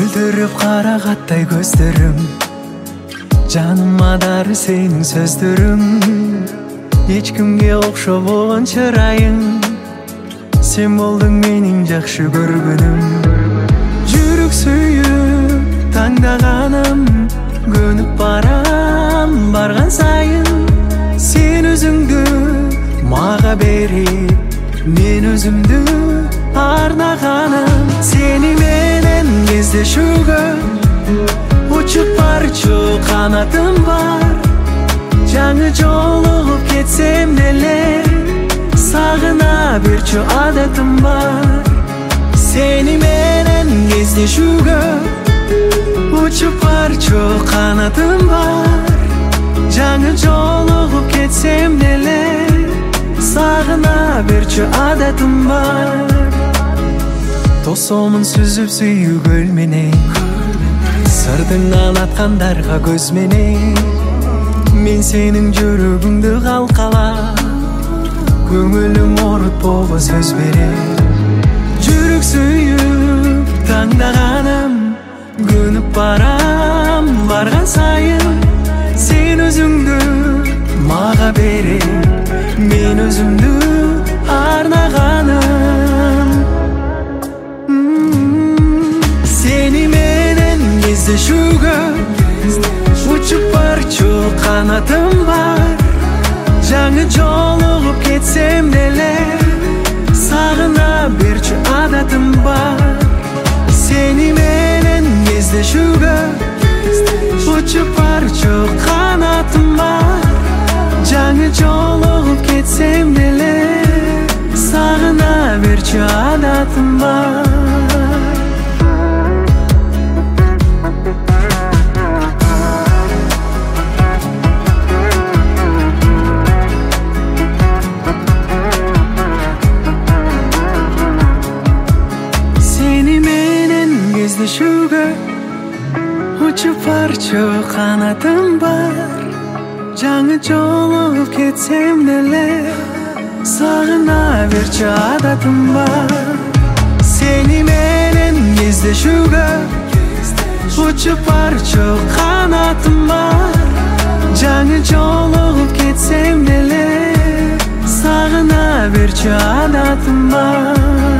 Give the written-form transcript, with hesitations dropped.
мөлдіріп қарағаттай көздерім, жаныма дары сенің сөздерің. Ешкімге оқшау болған шырайың, сен болдың менің жақсы көргенім. Жүрек сүйіп таңдағаным, көніп барам барған сайын. Сен өзіңді маға беріп, мен өзімді арнағаным. Сені менен кездешуге учуп барчу канатым бар. Жаңы жолугуп кетсем деле сагына берчү адатым бар. Сени менен кездешүүгө учуп барчу канатым бар. Жаңы жолугуп кетсем деле сагына берчү адатым бар. Тосомун сүзүп сүйгөл менен, сырдыңнан аткандарга көз менен. Мен сенің жүрөгүңдү калкалап, көңүлүм орутпого сөз берем. Жүрөк сүйүп таңдаганым, көнүп барам барган сайын. Сен өзүңдү мага берип, мен өзүмдү арнаганым. Сени менен кездешүүгө учуп барчу канатым бар. Жаңы жолугуп кетсем деле сагына берчү адатым бар. Сени менен кездешүүгө учуп барчу канатым бар. Жаңы жолугуп кетсем деле сагына берчү адатым бар. Кездешүүгө учуп барчу канатым бар. Жаңы жолугуп кетсем деле сагына берчү адатым бар. Сени менен кездешүүгө учуп барчу канатым бар. Жаңы жолугуп кетсем деле сагына берчү адатым бар.